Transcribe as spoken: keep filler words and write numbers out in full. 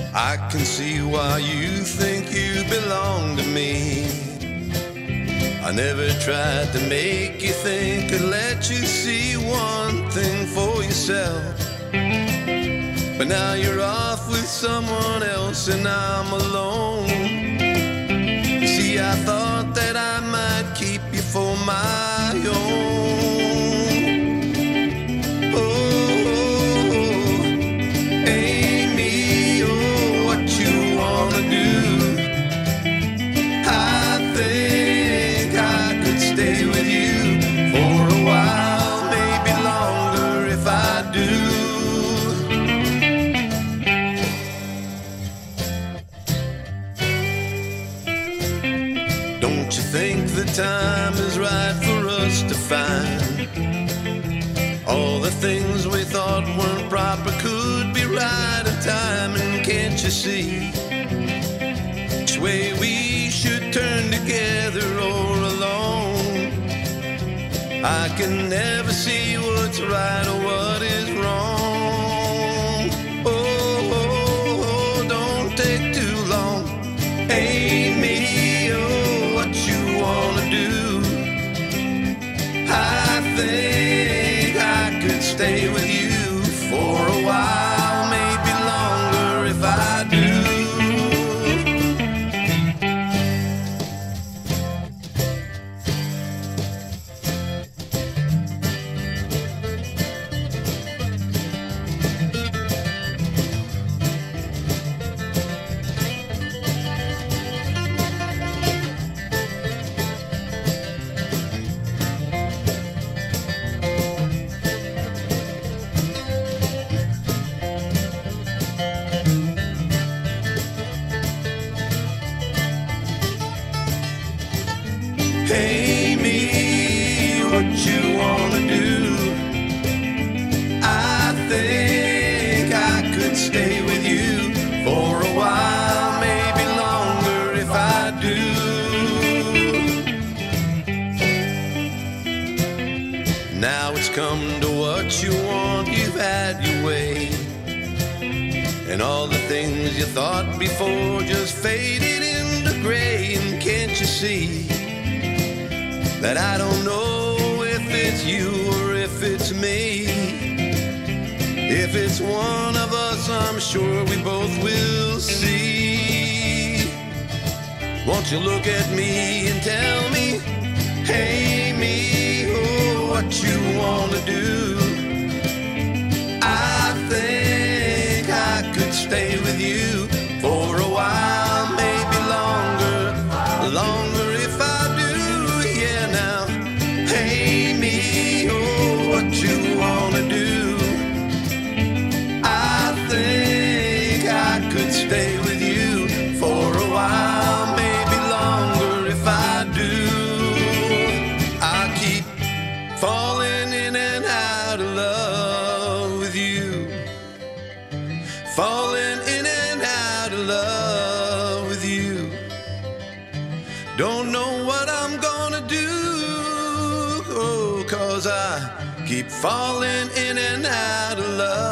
I can see why you think you belong to me. I never tried to make you think or let you see one thing for yourself. But now you're off with someone else and I'm alone. You see, I thought that I might keep you for my own. Don't you think the time is right for us to find all the things we thought weren't proper could be right in time? And can't you see which way we should turn together or alone? I can never see what's right or what is wrong. Oh, oh, oh, don't take too long. Ain't me I think I could stay with you for a while, maybe longer if I do. Hey me, what you wanna do? I think I could stay with you for a while, maybe longer if I do. Now it's come to what you want, you've had your way, and all the things you thought before just faded into gray. And can't you see that I don't know if it's you or if it's me? If it's one of us, I'm sure we both will see. Won't you look at me and tell me, hey me, oh, what you wanna do? I think I could stay with you for a while, maybe longer, longer if I do. Hey me, oh, what you wanna do? I think I could stay with you for a while, maybe longer if I do. I keep falling in and out of love with you, falling in and out of love with you. Don't know what I'm gonna do, 'cause I keep falling in and out of love.